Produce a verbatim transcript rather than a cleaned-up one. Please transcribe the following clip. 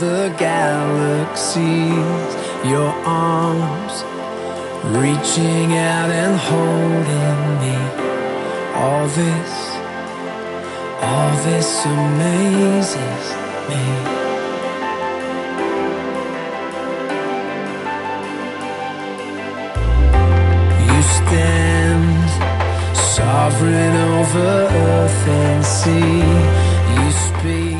the galaxies, your arms reaching out and holding me. All this, all this amazes me. You stand sovereign over earth and sea. You speak